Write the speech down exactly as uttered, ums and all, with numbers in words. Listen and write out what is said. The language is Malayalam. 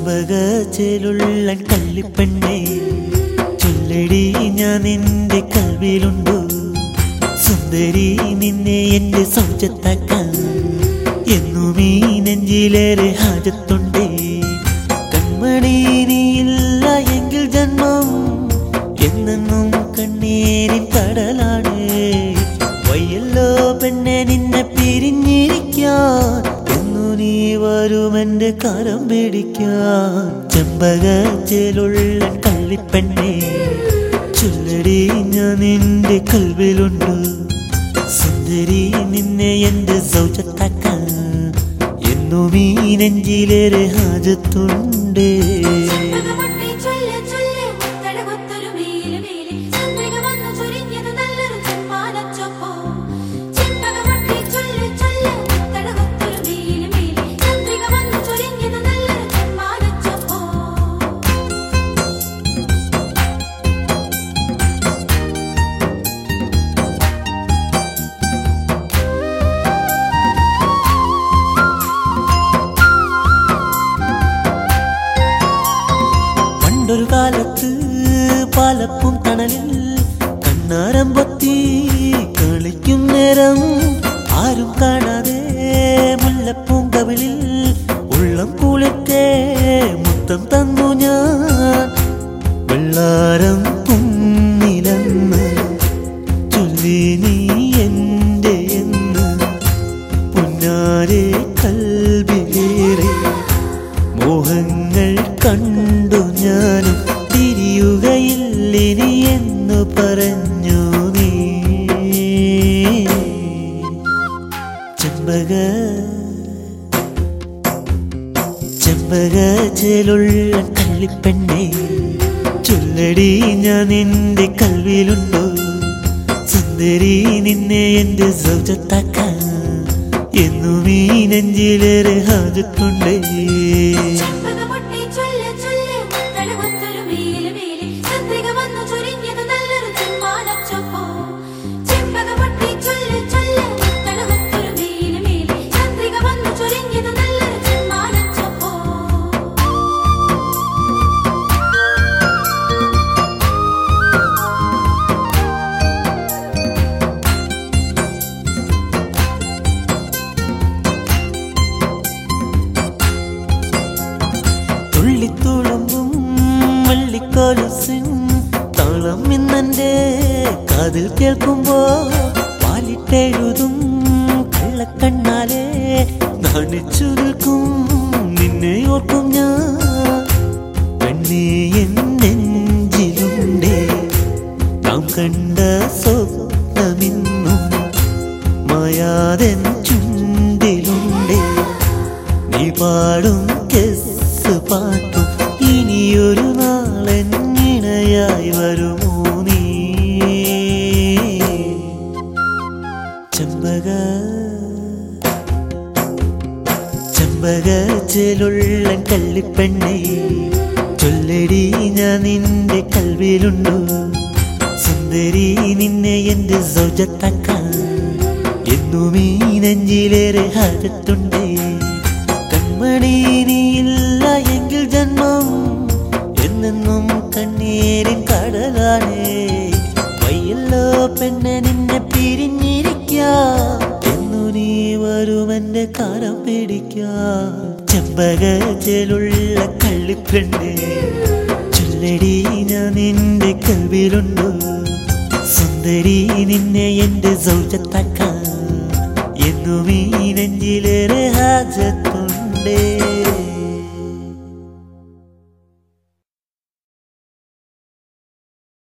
ചെമ്പകച്ചേലുള്ള കള്ളിപ്പെണ്ണേ ചൊല്ലടി ഞാൻ നിന്റെ കൽവിലുണ്ടോ സുന്ദരി നിന്നെ എന്റെ സൗജത്താക്കാൻ എന്നും ഈ നെഞ്ചിലേറെ ഹാജത്തുണ്ടേ കൺമണി നീയില്ല എങ്കിൽ ജന്മം എന്നെന്നും കണ്ണീരിൻ കടലാണ് വയ്യല്ലോ പെണ്ണെ നിന്നെ പിരിഞ്ഞിരിക്കാൻ എന്നു നീ വരുമെന്റെ കരം പിടിക്കാൻ ചെമ്പകച്ചേലുള്ള കള്ളിപ്പെണ്ണേ ചൊല്ലടി ഞാൻ നിന്റെ കൽവിലുണ്ട് സുന്ദരി നിന്നെ എന്റെ സൗജത്താക്കാൻ എന്നും ഈ നെഞ്ചിലേറെ ഹാജത്തുണ്ട് ഒരു കാലത്ത് പാലപ്പും തണലിൽ കണ്ണാരം പൊത്തി കളിക്കും നേരം ആരും കാണാതെ മുല്ലപ്പൂങ്കവിളിൽ ഉള്ളം കുളിർത്തേ മുത്തം തന്നു ഞാൻ വെള്ളാരം കുന്നിലെന്ന് ചൊല്ലി നീ എന്റെ എന്ന് പുന്നാരെ കൽബിലേറെ മോഹങ്ങൾ കണ്ടു ഞാനും തിരിയുകയില്ലിനി എന്നു പറഞ്ഞു നീ ചെമ്പക ചെമ്പകച്ചേലുള്ള കള്ളിപ്പെണ്ണേ ചൊല്ലടി ഞാൻ നിന്റെ കൽവിലുണ്ടോ സുന്ദരി നിന്നെ എന്റെ സൗജത്താക്കാൻ എന്നും ഈ നെഞ്ചിലേറെ ഹാജത്തുണ്ടേ തുള്ളിത്തുളുമ്പും വള്ളിക്കോലസിൻ താളം ഇന്നെന്റെ കാതിൽ കേൾക്കുമ്പോ വാലിട്ടെഴുതും കള്ളക്കണ്ണാലെ നാണിച്ചു നിൽക്കും നിന്നെ ഓർക്കും ഞാൻ പെണ്ണേ എൻ നെഞ്ചിലുണ്ടേ നാം കണ്ട സ്വപ്നമിന്നും മായാതെൻ ചുണ്ടിലുണ്ടേ നീ പാടും പാട്ടും ഇനിയൊരു നാളെന്നിണയായി വരുമോ നീ ചെമ്പക ചെമ്പകച്ചേലുള്ള കള്ളിപ്പെണ്ണേ ചൊല്ലടി ഞാൻ നിന്റെ കൽവിലുണ്ടോ സുന്ദരി നിന്നെ എന്റെ സൗജത്താക്കാൻ എന്നും ഈ നെഞ്ചിലേറെ ഹാജത്തുണ്ടേ കൺമണി നീയില്ല എങ്കിൽ ജന്മം എന്നെന്നും കണ്ണീരിൻ കടലാണേ വയ്യല്ലോ പെണ്ണെ നിന്നെ പിരിഞ്ഞിരിക്കാൻ എന്നു നീ വരുമെന്റെ കരം പിടിക്കാൻ ചെമ്പകച്ചേലുള്ള കള്ളിപ്പെണ്ണേ ചൊല്ലടി ഞാൻ നിന്റെ കൽവിലുണ്ടോ സുന്ദരി നിന്നെ എന്റെ സൗജത്താക്കാൻ എന്നും ഈ നെഞ്ചിലേറെ ഹാജത്തുണ്ടേ